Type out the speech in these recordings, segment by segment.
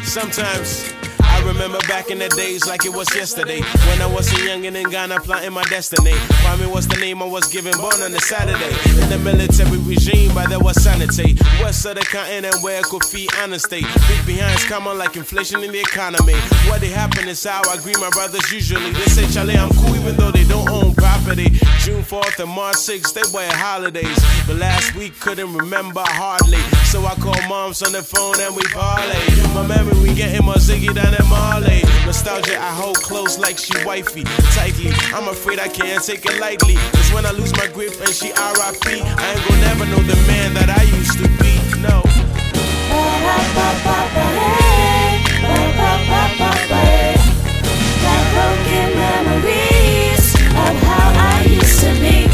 Sometimes I remember back in the days like it was yesterday, when I was a youngin' in Ghana plotting my destiny. Kwame was the name I was given, born on a Saturday. In the military regime, but there was sanity. West of the continent where Kofi Annan stay. Big behinds come on like inflation in the economy. What they happen is how I greet my brothers usually. They say, Charlie, I'm cool even though they don't own property. June 4th and March 6th, they were holidays. But last week couldn't remember hardly. So I called moms on the phone and we parlay. My memory, we getting more ziggy than at Marley. Nostalgia I hold close like she wifey tightly. I'm afraid I can't take it lightly, cause when I lose my grip and she R.I.P., I ain't gonna never know the man that I used to be. No. Got broken memories of how I used to be.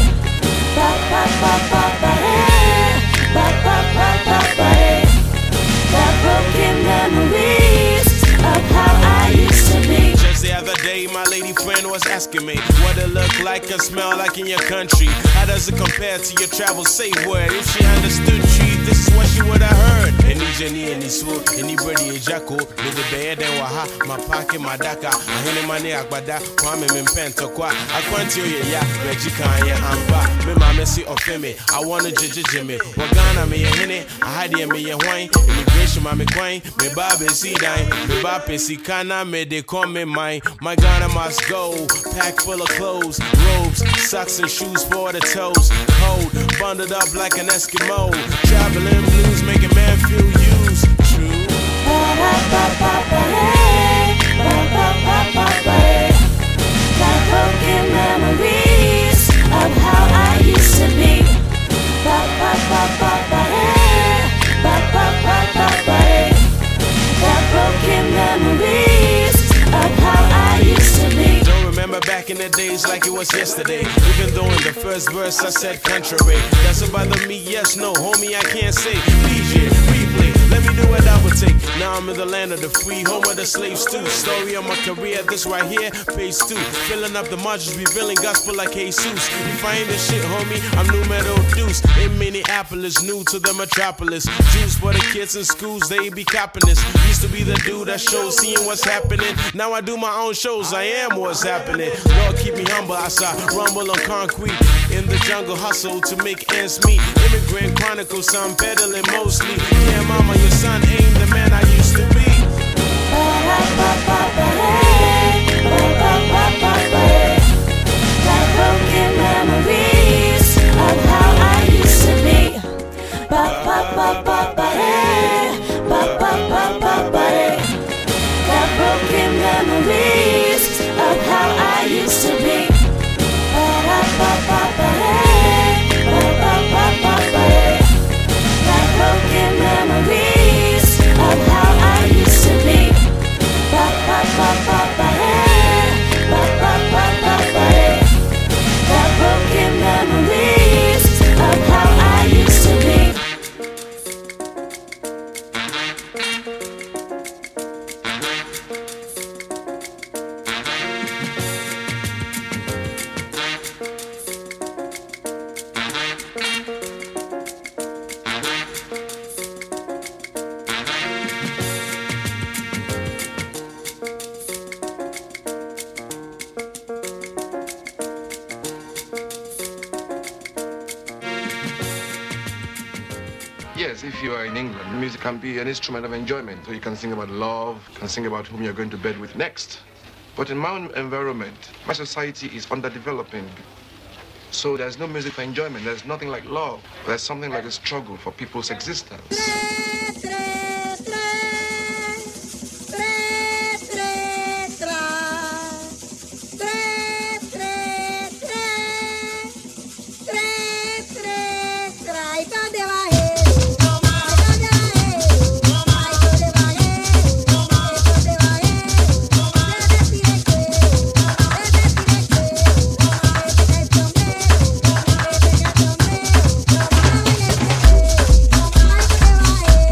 Got broken memories of how I used to be. Just the other day, my lady friend was asking me what it look like and smell like in your country. How does it compare to your travel safe word? If she understood you, this is what she would have heard. Any Jenny, any swoop, any birdie, a jackal, with the bed and waha, my pocket, my daka, I hit money, akbada, kwame, mimpento, kwa, I quantio, ya, Reggie Kanye, Amba, me mamma see of me, I want to judge Jimmy, Wagana, me a henny, I had me a wine, immigration, mammy quine, me baby see dine, me baby see kana, me they call me mine, my Ghana must go, packed full of clothes, robes, socks and shoes for the toes, cold, bundled up like an Eskimo, traveling blues, making man feel used, true. Got broken memories of how I used to be. Got broken memories of how I used to be. Don't remember back in the days like it was yesterday. Even though in the first verse I said contrary. That's about me, yes, no, homie, I can't say. DJ, replay, let me do what I would take. Now I'm in the land of the free, home of the slaves too. Story of my career, this right here, page 2. Filling up the margins, revealing gospel like Jesus. You find this shit, homie, I'm numero deuce. In Minneapolis, new to the metropolis. Juice for the kids in schools, they be copping this. Used to be the dude that shows, seeing what's happening. Now I do my own shows, I am what's happening. Lord, keep me humble, I saw rumble on concrete. In the jungle, hustle to make ends meet. Immigrant chronicles, I'm peddling mostly. Yeah, mama, your son ain't the man I used to be. Got broken memories of how I used to be. Got broken memories of how I used to be. Got broken memories of how I used to be. Got broken memories of how I used to be. Yes, if you are in England, music can be an instrument of enjoyment. So you can sing about love, you can sing about whom you're going to bed with next. But in my environment, my society is underdeveloping. So there's no music for enjoyment. There's nothing like love. There's something like a struggle for people's existence. Bye.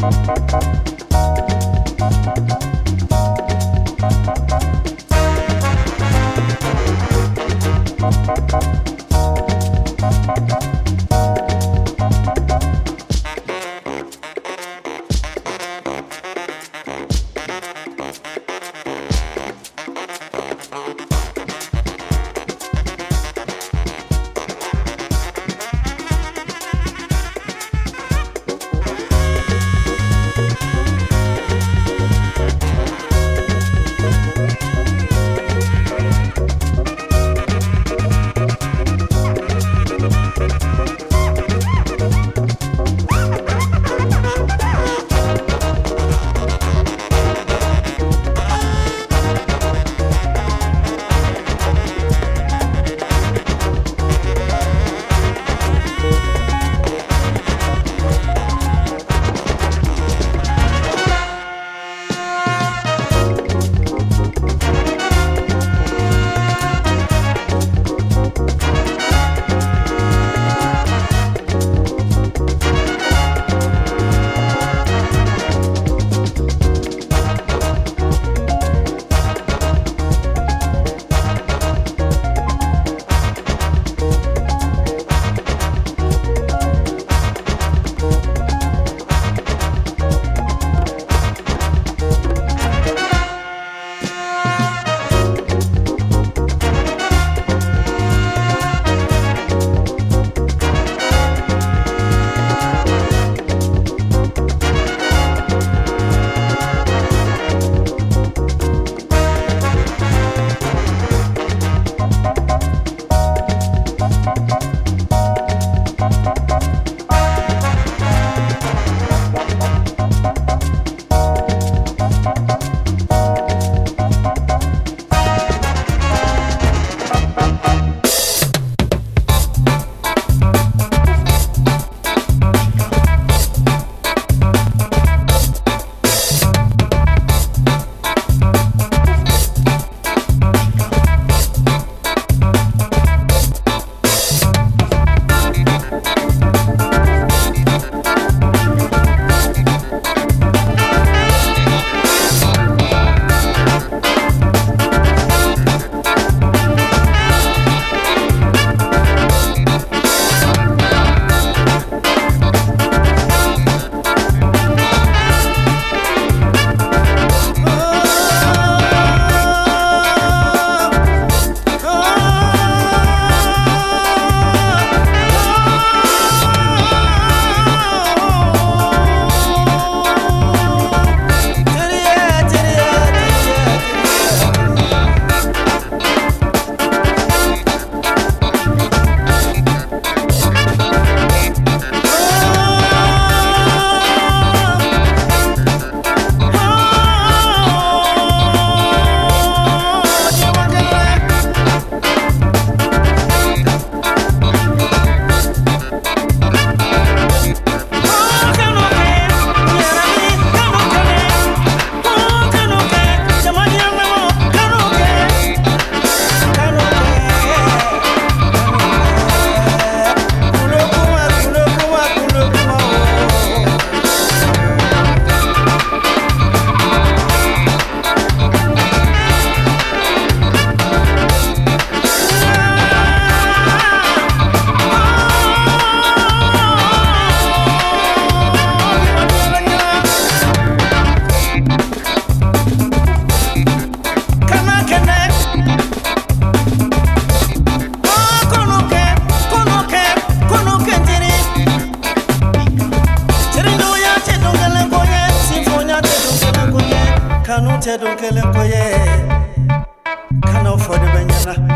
Don't kill him, can't afford the Benjana.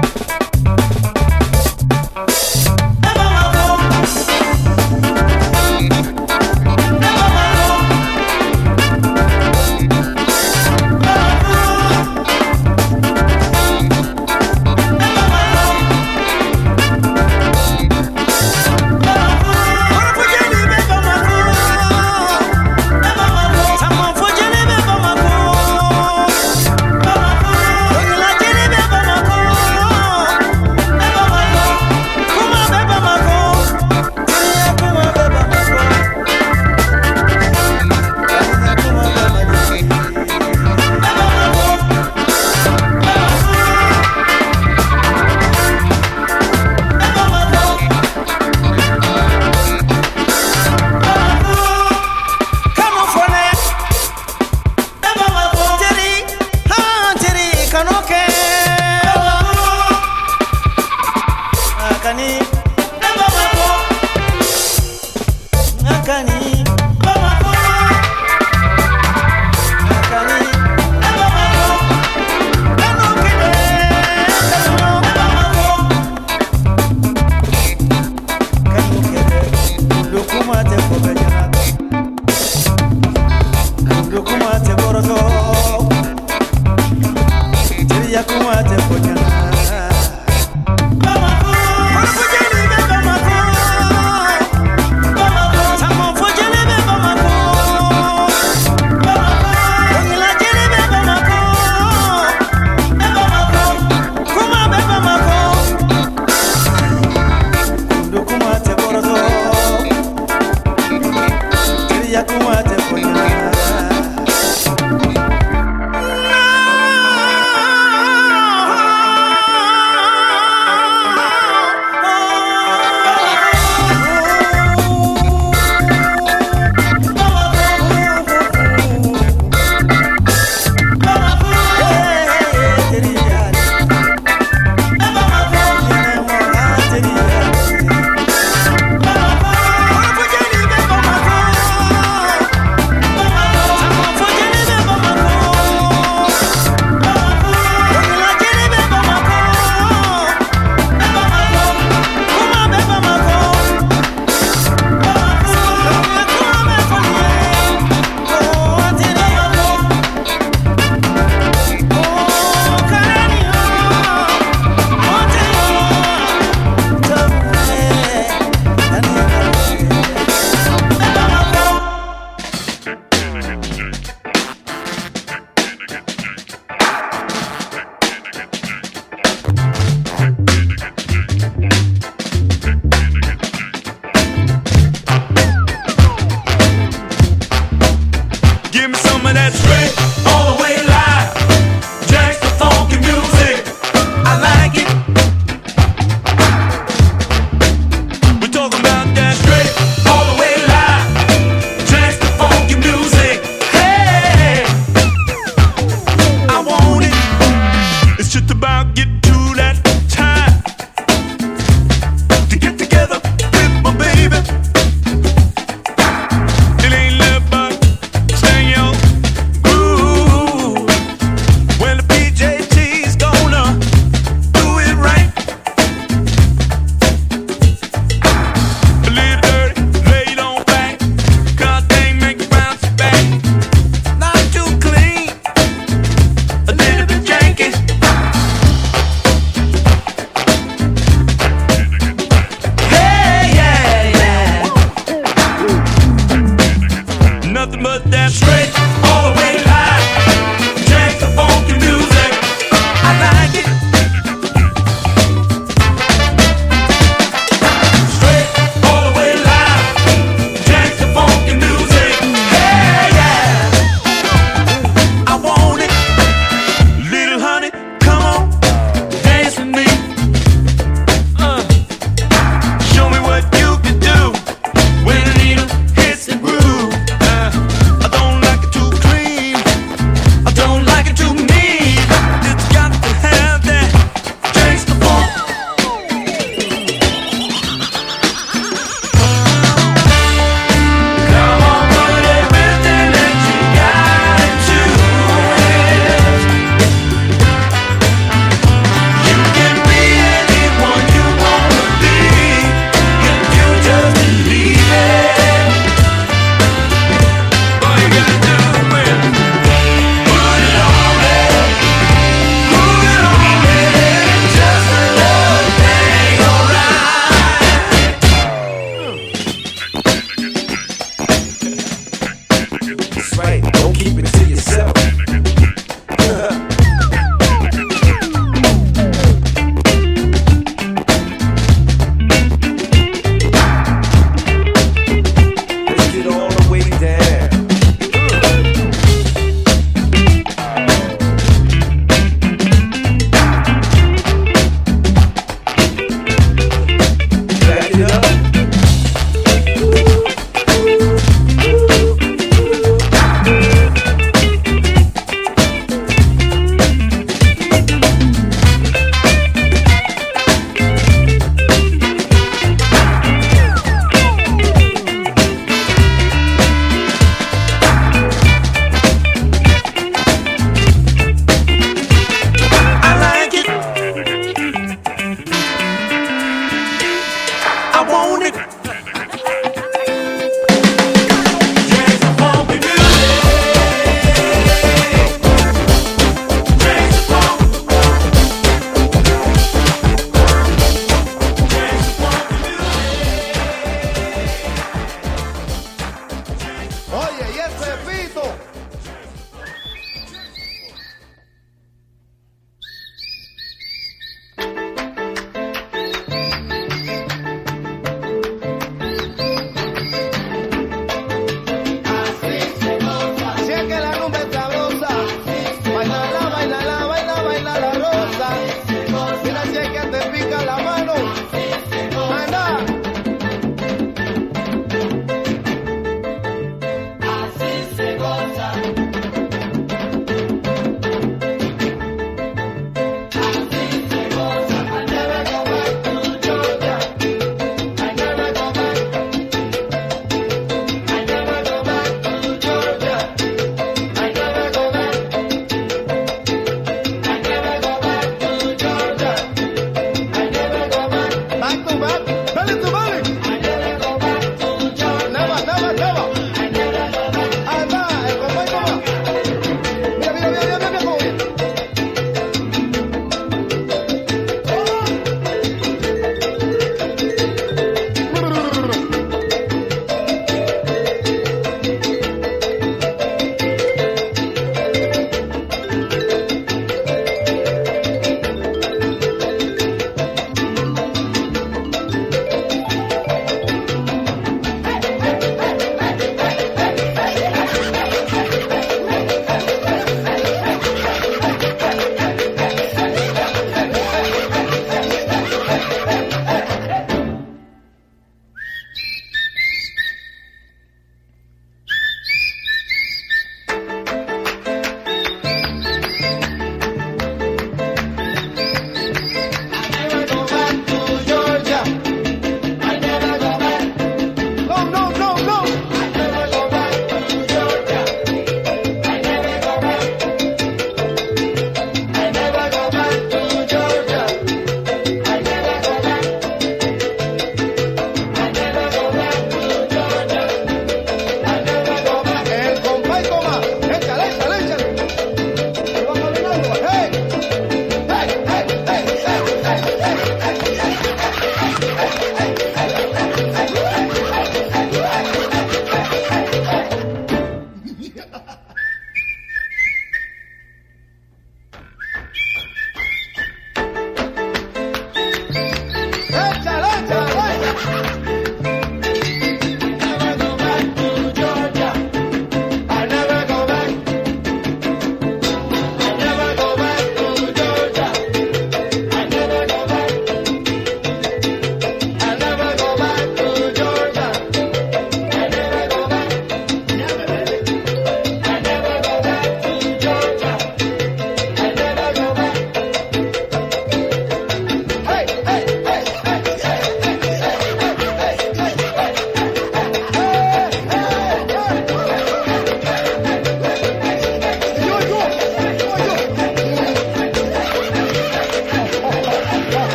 Pepito.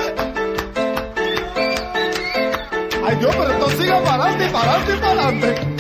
Ay, Dios, pero esto sigue para adelante, para adelante, para adelante.